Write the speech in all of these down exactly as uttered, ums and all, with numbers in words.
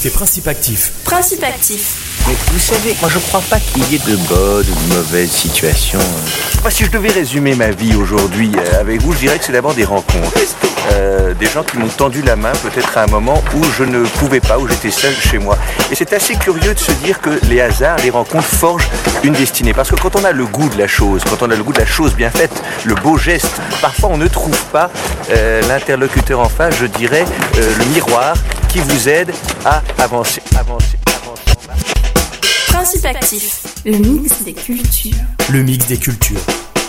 écoutez Principe Actif. Principe Actif. Mais vous savez, moi je crois pas qu'il y ait de bonnes ou de mauvaises situations. Moi, si je devais résumer ma vie aujourd'hui euh, avec vous, je dirais que c'est d'abord des rencontres. Euh, des gens qui m'ont tendu la main peut-être à un moment où je ne pouvais pas, où j'étais seul chez moi. Et c'est assez curieux de se dire que les hasards, les rencontres forgent une destinée. Parce que quand on a le goût de la chose, quand on a le goût de la chose bien faite, le beau geste, parfois on ne trouve pas euh, l'interlocuteur en face, je dirais, euh, le miroir qui vous aide à avancer, avancer, avancer. Principe Actif, le mix des cultures. Le mix des cultures.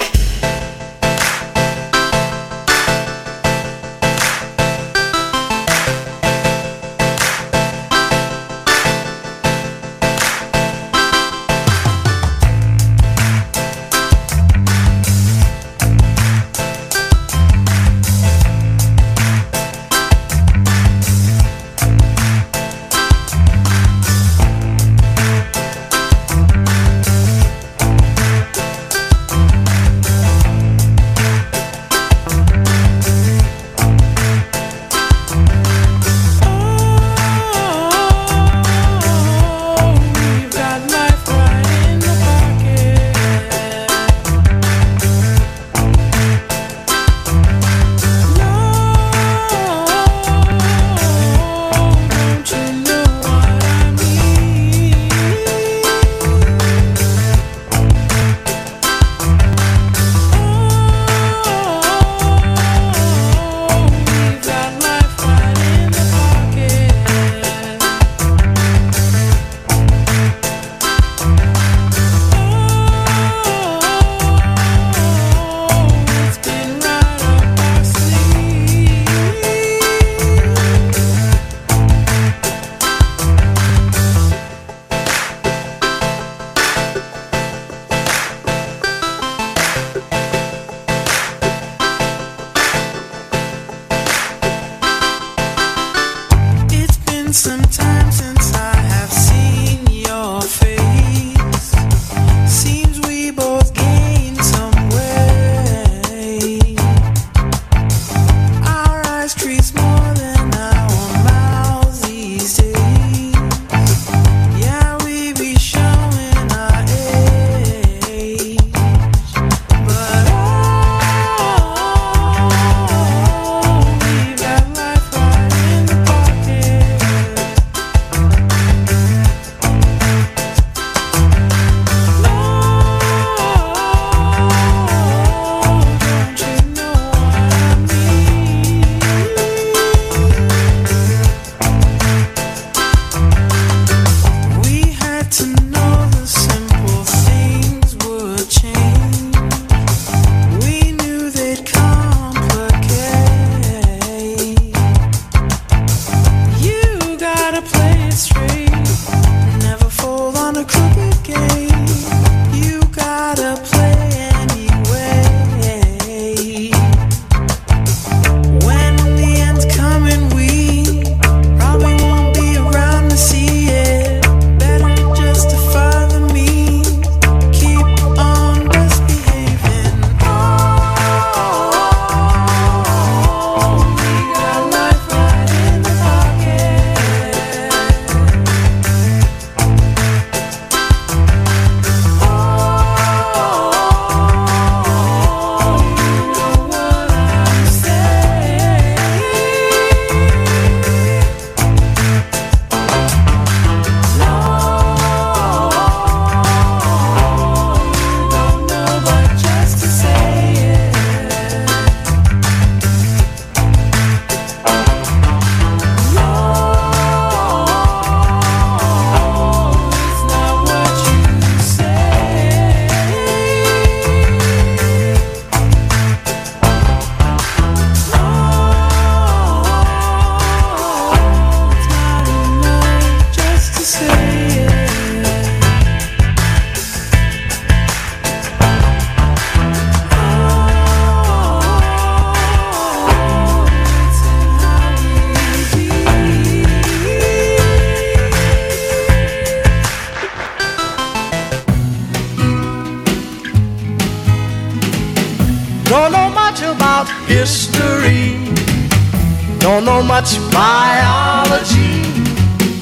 Don't know much about history, don't know much biology,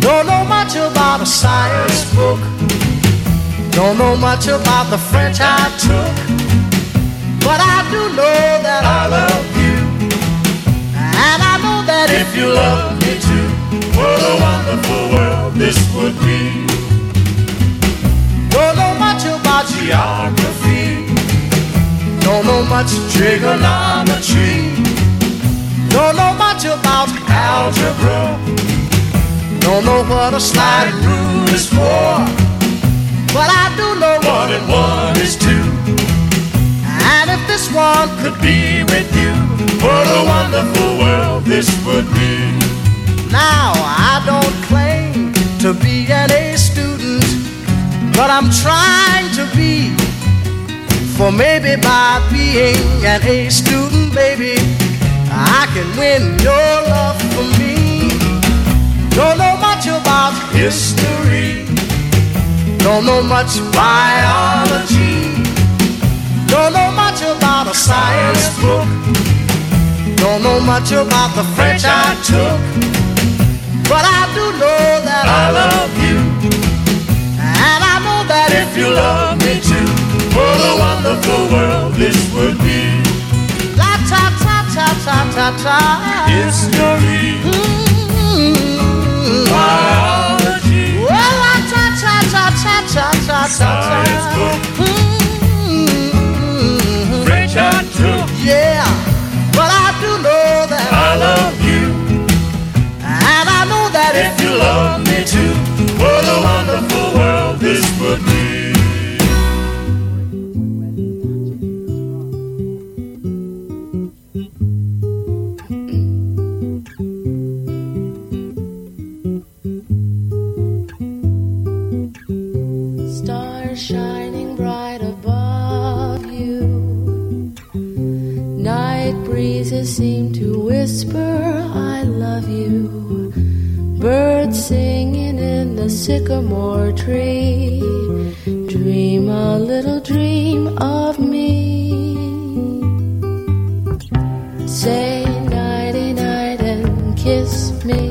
Don't know much about a science book. Don't know much about the French I took. But I do know that I love you. And I know that if you love me too, what a wonderful world this would be. Don't know much about geography. Don't know much trigonometry. Don't know much about algebra. Don't know what a sliding rule is for. But I do know one and one is two. And if this one could be with you, what a wonderful world this would be. Now I don't claim to be an A student, but I'm trying to be. For maybe by being an A student, baby, I can win your love for me. Don't know much about history. Don't know much biology. Don't know much about a science book. Don't know much about the French I took. But I do know that I love you. And I know that if you love me too, what a wonderful world this would be. La ta ta ta ta ta ta. History. Mm-hmm. Biology. Well, la ta ta ta ta ta ta ta. Science book. Mm-hmm. French I took. Yeah, but I do know that I love you. And I know that if you love me too, what a wonderful world this would be. Stars shining bright above you. Night breezes seem to whisper, I love you. Birds singing in the sycamore tree. Dream a little dream of me. Say nighty night and kiss me.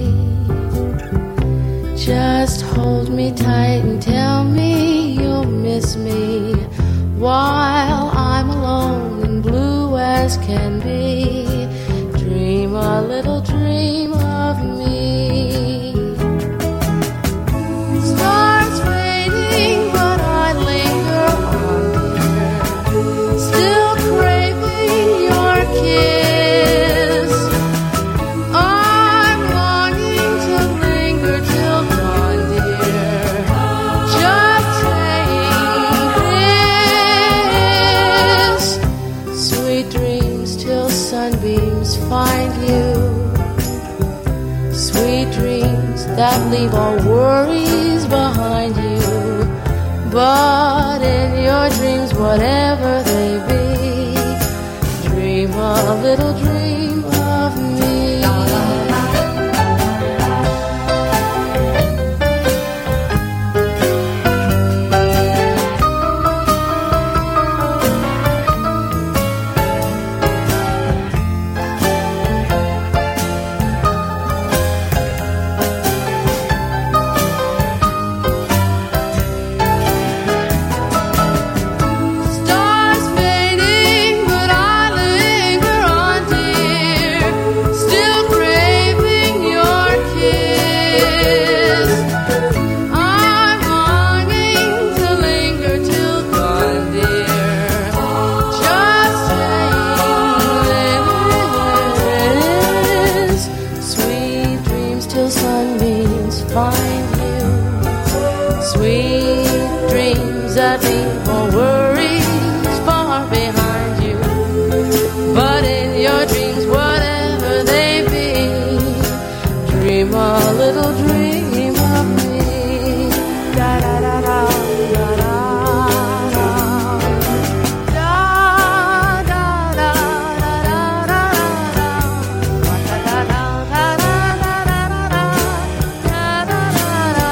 Just hold me tight and tell me you'll miss me while I'm alone and blue as can be. Dream a little dream of me. Stars fading, but I linger on, dear, still craving your kiss. I'm longing to linger till dawn, dear, just saying this. Sweet dreams till sunbeams find you. Sweet dreams that leave all worries behind you. But in your dreams, whatever they be, dream a little dream of me. Stars fading, but I linger on, dear, still craving your kiss. I'm longing to linger till dawn, dear, just saying this. Sweet dreams till sunbeams find you. Sweet dreams that leave all worries far behind you. But in your dreams, whatever they be, dream a little dream of me. Da da da da da da da. Da da da da da da da. Da da da da da da da da. Da da da da.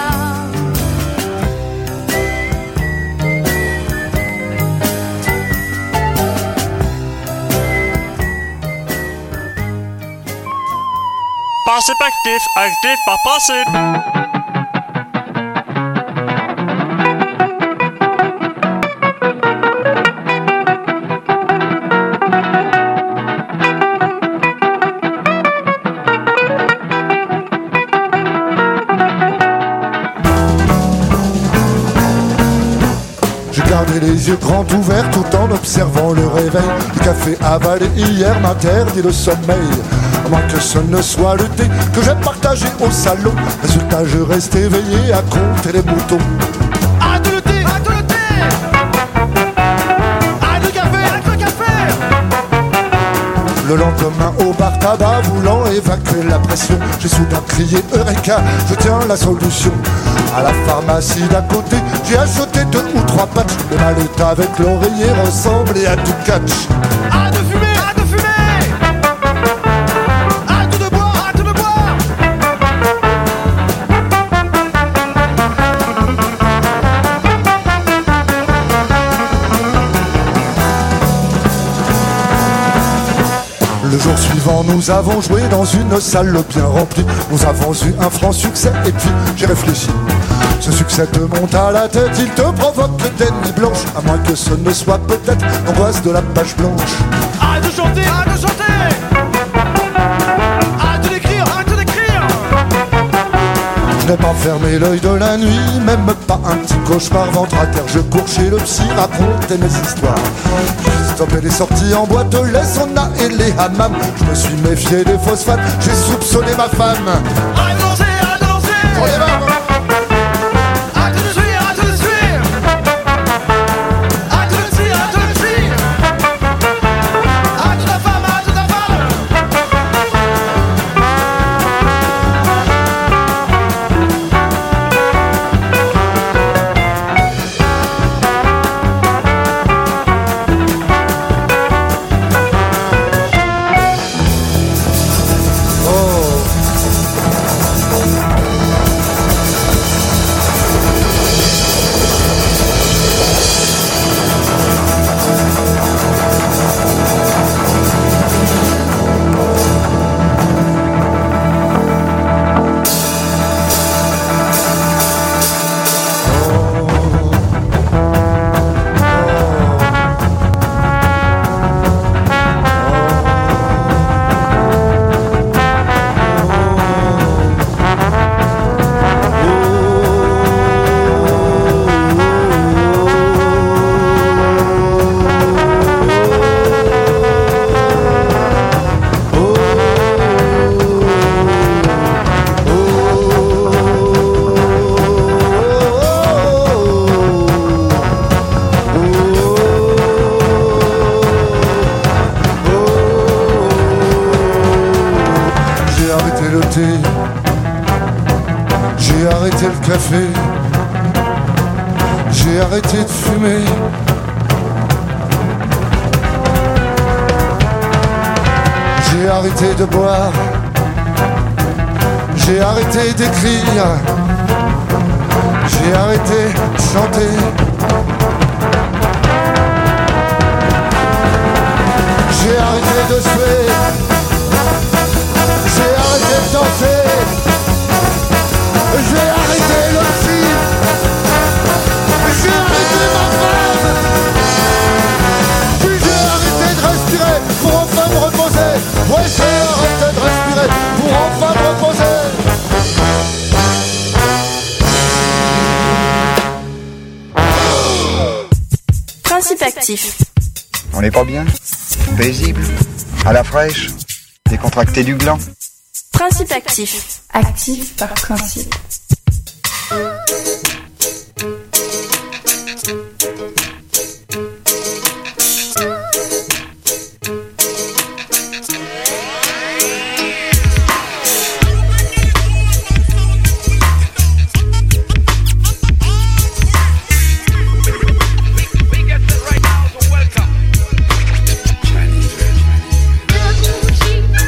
Passiv aktiv, aktiv, passiv. les yeux grands ouverts tout en observant le réveil. Le café avalé hier m'interdit le sommeil. À moins que ce ne soit le thé que j'ai partagé au salon. Résultat, je reste éveillé à compter les moutons. Arrête le thé, arrête le thé. Arrête le café, arrête le café. Le lendemain au bar tabac, voulant évacuer la pression, j'ai soudain crié Eureka, je tiens la solution. À la pharmacie d'à côté, j'ai acheté deux ou trois patchs. Le mallet avec l'oreiller ressemblait à du catch. Arrête de fumer, arrête de fumer. Arrête de boire, arrête de boire. Le jour suivant, nous avons joué dans une salle bien remplie. Nous avons eu un franc succès et puis j'ai réfléchi. Ce succès te monte à la tête, il te provoque des nuits blanches. À moins que ce ne soit peut-être l'angoisse de la page blanche. Arrête de chanter, arrête de chanter. Arrête d'écrire, arrête d'écrire. Je n'ai pas fermé l'œil de la nuit, même pas un petit cauchemar. Ventre à terre, je cours chez le psy, raconter mes histoires. J'ai stoppé les sorties en boîte, les saunas et les hammams. Je me suis méfié des phosphates, j'ai soupçonné ma femme. Arrête de danser, arrête de danser. On y va. Arrête de suivre, arrête de suivre. Arrête de suivre, arrête de suivre. Arrête de ta femme, arrête de ta femme. J'ai arrêté le café, j'ai arrêté de fumer. J'ai arrêté de boire, j'ai arrêté d'écrire, j'ai arrêté de chanter. J'ai arrêté de suer, j'ai arrêté de danser, j'ai arrêté le psy, j'ai arrêté ma femme, puis j'ai arrêté de respirer pour enfin me reposer. Ouais, j'ai arrêté de respirer pour enfin me reposer. Principe actif. On n'est pas bien? Paisible? À la fraîche? Décontracté du gland? Principe actif. Actif par principe.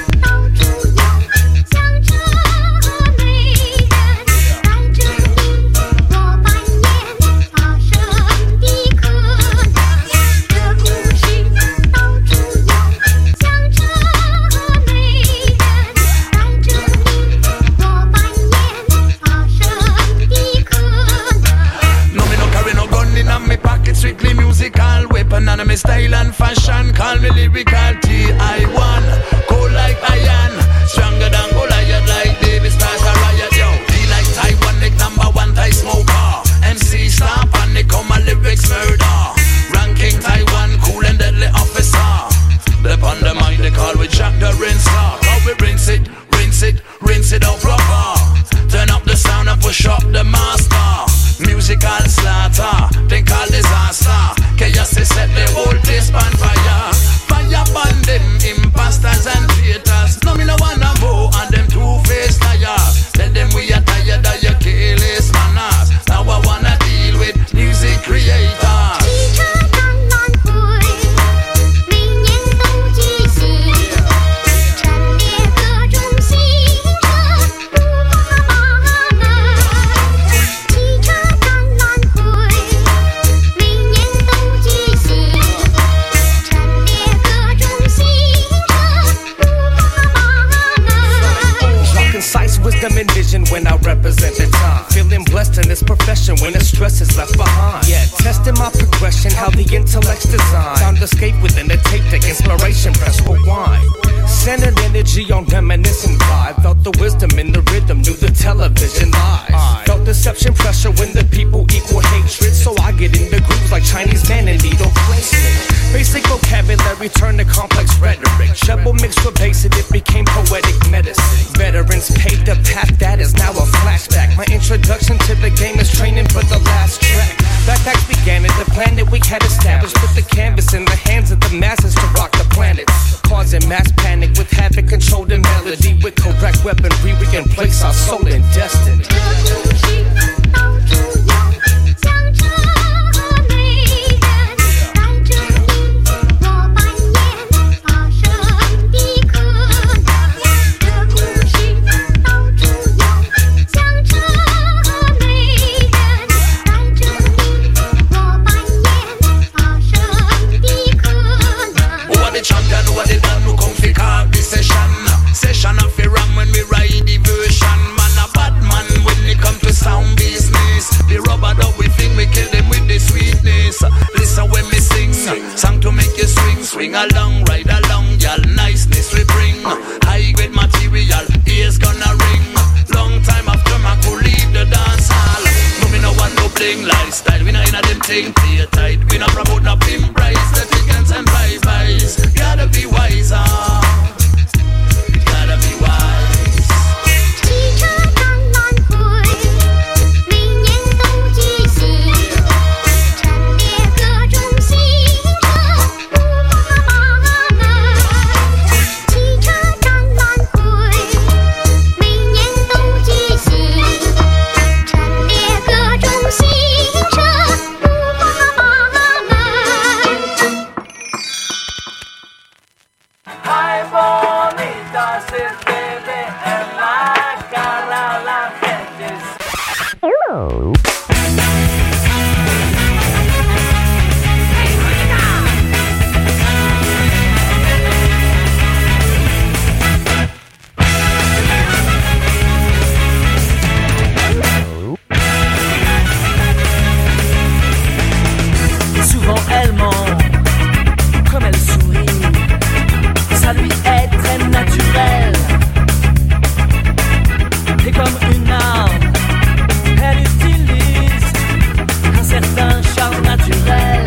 Thank you. escape within the tape deck. Inspiration, press rewind. Centered energy on reminiscent vibe. Felt the wisdom in the rhythm, knew the television lies. Felt deception pressure when the people equal hatred. So I get in the grooves like Chinese man in needle placement. Basic vocabulary turned to complex rhetoric. Treble mixed with bass and it became poetic medicine. Veterans paved the path that is now a flashback. My introduction to the game is training for the last track. Backpacks began at the planet we had established. Put the canvas in the hands of the masses to rock the planet. Causing mass panic with havoc, control the melody. With correct weaponry we can place our soul in destiny. Session of a ram when we ride the version. Man a bad man when it come to sound business. The rubber dub we think we kill them with the sweetness. Listen when me sing, song to make you swing. Swing along, ride along, y'all niceness we bring. High grade material, ears gonna ring. Long time after my could leave the dance hall. No me no want no bling lifestyle. We no inna them thing, play tight. We no promote no pimp price. The tickets and drive-bys. Gotta be wiser. Gotta be wise. 汽车当晚会，每年都举行，陈列各种新车，五花八门。汽车当晚会，每年都举行，陈列各种新车，五花八门。 Ay, bonita, se te ve en la cara la gente. Hello. Souvent elle ment, comme elle sourit, ça lui est très naturel. Et comme une arme, elle utilise un certain charme naturel.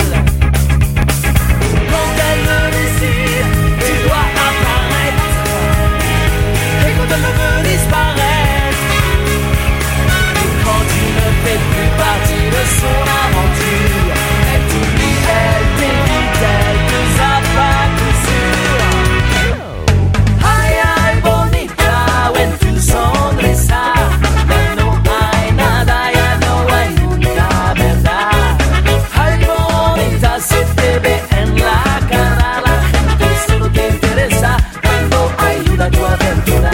Quand elle le décide, tu dois apparaître. Et quand elle ne veut disparaître, quand tu ne fais plus partie de son aventure, elle t'oublie, elle t'évite, elle te zappe à coup sûr. Ay, ay, bonita, when tu sonrisa, ya no hay nada, ya no hay nunca verdad. Ay, bonita, se te ve en la cara, la gente solo te interesa cuando ayuda a tu aventura.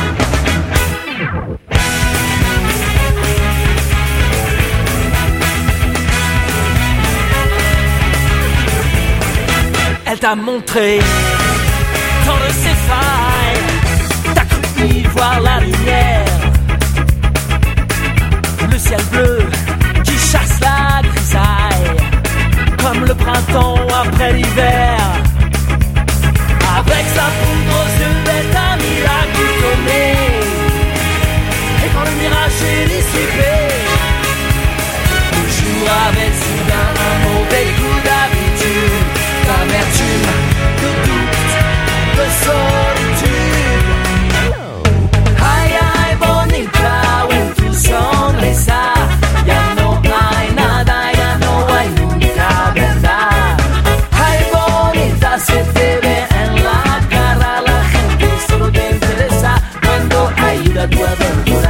Elle t'a montré tant de ses failles, t'as cru y voir la lumière, le ciel bleu qui chasse la grisaille, comme le printemps après l'hiver. Avec sa poudre aux yeux, elle est un miracle qui connaît. Et quand le mirage est dissipé, toujours avec soudain un mauvais coup d'habitude, d'amertume, de doute, de solitude. Ay, ay, bonita, when tu sonrisa, ya no hay nada, ya no hay nunca verdad. Ay, bonita, se te ve en la cara, la gente solo te interesa cuando ayuda a tu aventura.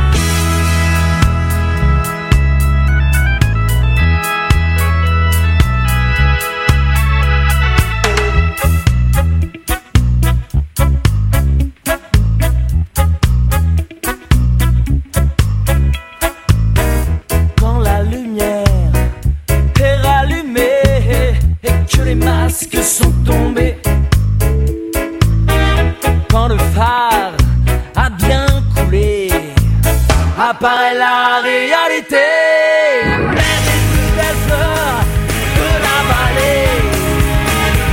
Quand la lumière est rallumée et que les masques sont tombés, quand le phare a bien coulé, apparaît la réalité. Même les plus belles fleurs de la vallée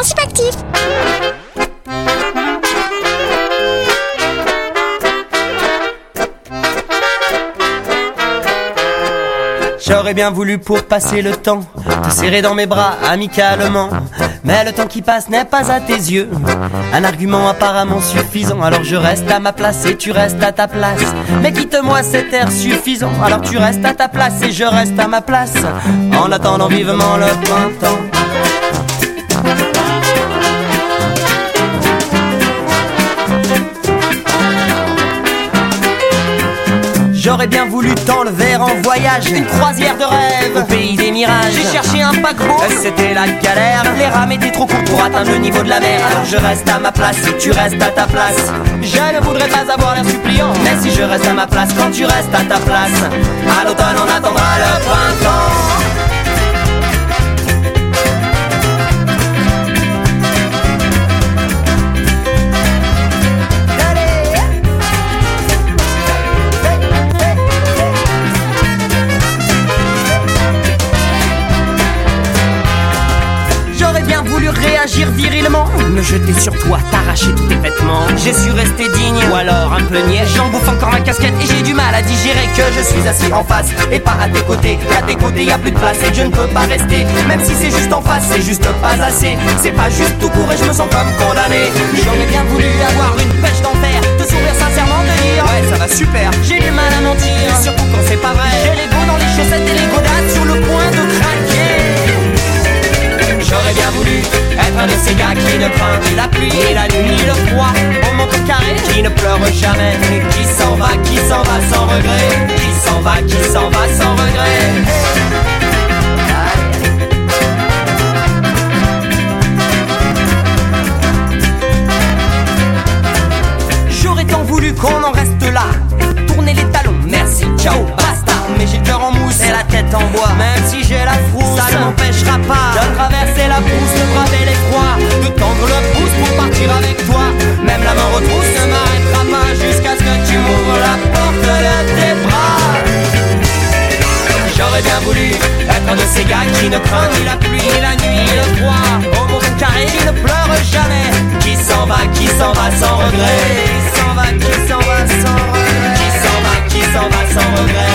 en Subactif. J'aurais bien voulu pour passer le temps te serrer dans mes bras amicalement, mais le temps qui passe n'est pas à tes yeux un argument apparemment suffisant. Alors je reste à ma place et tu restes à ta place, mais quitte-moi cet air suffisant. Alors tu restes à ta place et je reste à ma place, en attendant vivement le printemps. J'aurais bien voulu t'enlever en voyage, une croisière de rêve au pays des mirages. J'ai cherché un paquebot, c'était la galère. Les rames étaient trop courtes pour atteindre le niveau de la mer. Alors je reste à ma place et tu restes à ta place. Je ne voudrais pas avoir l'air suppliant, mais si je reste à ma place quand tu restes à ta place, à l'automne on attendra le printemps. Réagir virilement, me jeter sur toi, t'arracher tous tes vêtements. J'ai su rester digne, ou alors un peu niais. J'en bouffe encore ma casquette et j'ai du mal à digérer que je suis assis en face et pas à tes côtés. À tes côtés y'a plus de place et que je ne peux pas rester. Même si c'est juste en face, c'est juste pas assez. C'est pas juste tout court et je me sens comme condamné. J'aurais bien voulu avoir une pêche d'enfer, te sourire sincèrement, te dire ouais ça va super. J'ai du mal à mentir, surtout quand c'est pas vrai. J'ai l'ego dans les chaussettes et les godasses sur le point de craquer. J'aurais bien voulu être un de ces gars qui ne craint ni la pluie, ni la nuit, ni le froid. Au montre carré, qui ne pleure jamais, qui s'en va, qui s'en va sans regret, qui s'en va, qui s'en va sans regret. J'aurais tant voulu qu'on en reste là, tourner les talons, merci, ciao, basta. Mais j'ai le cœur en mousse et la tête en bois. Même si j'ai la frousse, ça ne m'empêchera pas de traverser la brousse, de braver l'effroi, de tendre le pouce pour partir avec toi. Même la main retrousse ne m'arrêtera pas jusqu'à ce que tu m'ouvres la porte de tes bras. J'aurais bien voulu être un de ces gars qui ne craint ni la pluie, ni la nuit, ni le froid. Au monde carré, qui ne pleure jamais, qui s'en va, qui s'en va sans regret, qui s'en va, qui s'en va sans regret, qui s'en va, qui s'en va sans regret.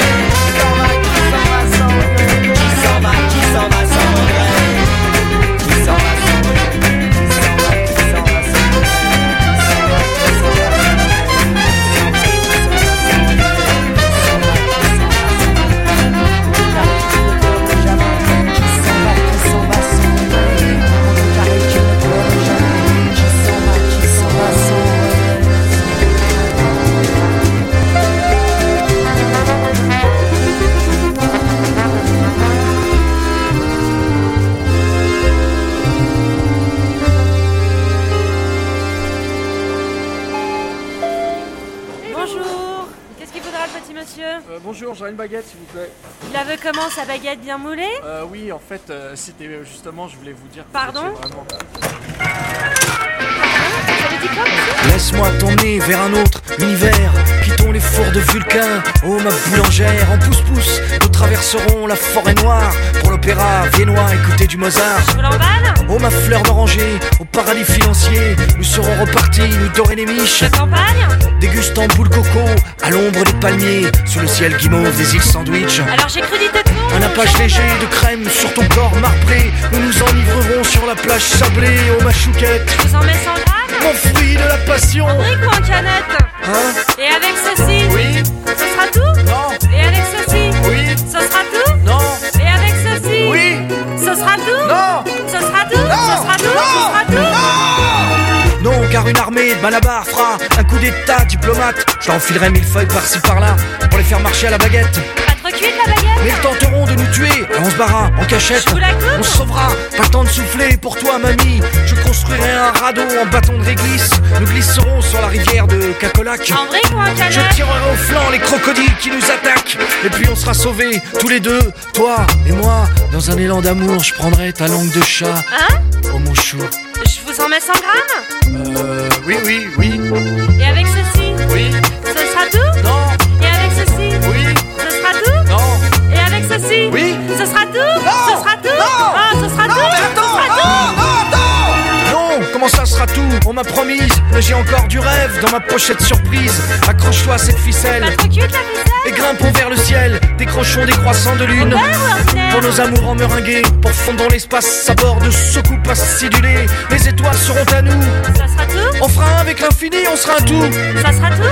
Bonjour, j'aurais une baguette s'il vous plaît. Il la veut comment, sa baguette bien moulée? Euh oui, en fait, euh, c'était justement, je voulais vous dire... Pardon? Vraiment... Laisse-moi t'emmener vers un autre univers, quittons les fours de Vulcain. Oh ma boulangère, en pouce-pouce, nous traverserons la forêt noire pour l'opéra viennois, écouter du Mozart. Je vous l'emballe. Oh ma fleur d'oranger, au paradis financier, nous serons repartis, nous dorer les miches. De campagne. Dégustant boule coco, à l'ombre des palmiers, sous le ciel guimauve des îles Sandwich. Alors j'ai cru d'être con. Un nappage léger de crème sur ton corps marbré, nous nous enivrerons sur la plage sablée. Oh ma chouquette, je vous en mets cent grammes. Mon fruit de la passion. En brique ou en canette? Hein? Et avec ceci? Oui. Ce sera tout? Non. Et avec ceci? Oui. Ce sera tout? Non. Et avec ceci? Oui. Ce sera tout? Non. Ce sera tout? Non. Ce sera tout? Non. Ce sera tout? Non. Non, car une armée de Malabar fera un coup d'état diplomate. Je t'enfilerai mille feuilles par-ci par-là pour les faire marcher à la baguette. Pas trop cuite la baguette? Mais ils tenteront de nous tuer, on se barra en cachette. Je vous la coupe. On se sauvera, pas le temps de souffler pour toi mamie. Je construirai un radeau en bâton de réglisse. Nous glisserons sur la rivière de Cacolac. En brique ou en canette? Je tirerai au flanc les crocodiles qui nous attaquent. Et puis on sera sauvés, tous les deux, toi et moi. Dans un élan d'amour, je prendrai ta langue de chat. Hein? Oh mon chou. Je vous en mets cent grammes? Euh, oui, oui, oui. Et avec ceci? Oui. Ce sera tout? Non. Et avec ceci? Oui. Ce sera tout? Non. Et avec ceci? Oui. Ce sera tout? Non. Ce sera tout? Non. Ah, ce sera non, tout? Mais attends, ce sera non, tout? non, attends. sera tout. On m'a promise, mais j'ai encore du rêve dans ma pochette surprise. Accroche-toi à cette ficelle et grimpons vers le ciel. Décrochons des croissants de lune pour nos amours en meringués, pour fondre dans l'espace à bord de soucoupes acidulées. Les étoiles seront à nous. Ça sera tout. On fera un avec l'infini, on sera un tout. Ça sera tout.